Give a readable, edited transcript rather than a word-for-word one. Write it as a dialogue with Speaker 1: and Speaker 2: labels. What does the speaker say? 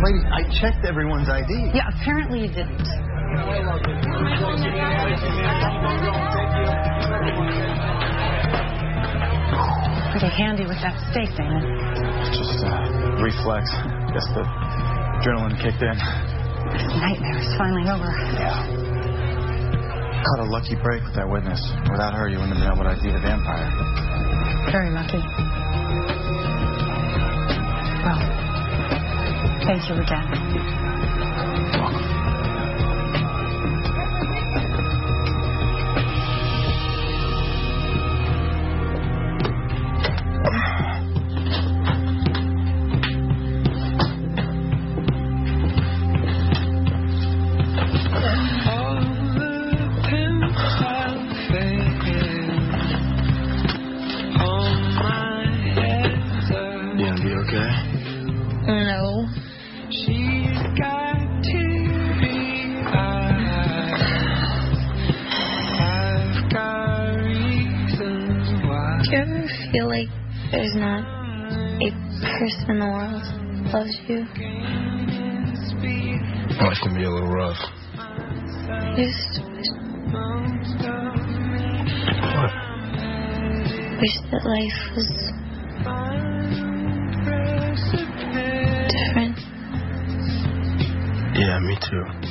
Speaker 1: Lady, I checked everyone's ID.
Speaker 2: Yeah, apparently you didn't. Pretty handy with that steak, Damon.
Speaker 3: Just reflex. Guess the adrenaline kicked in.
Speaker 2: This nightmare is finally over.
Speaker 3: Yeah. Caught a lucky break with that witness. Without her, you wouldn't have been able to ID the vampire.
Speaker 2: Very lucky. Well, thank you again.
Speaker 3: Welcome.
Speaker 4: No. She's got teary eyes. I've got reasons why. Do you ever feel like there's not a person in the world who loves you?
Speaker 5: Life can be a little rough.
Speaker 4: Wish that life was different.
Speaker 5: Yeah, me too.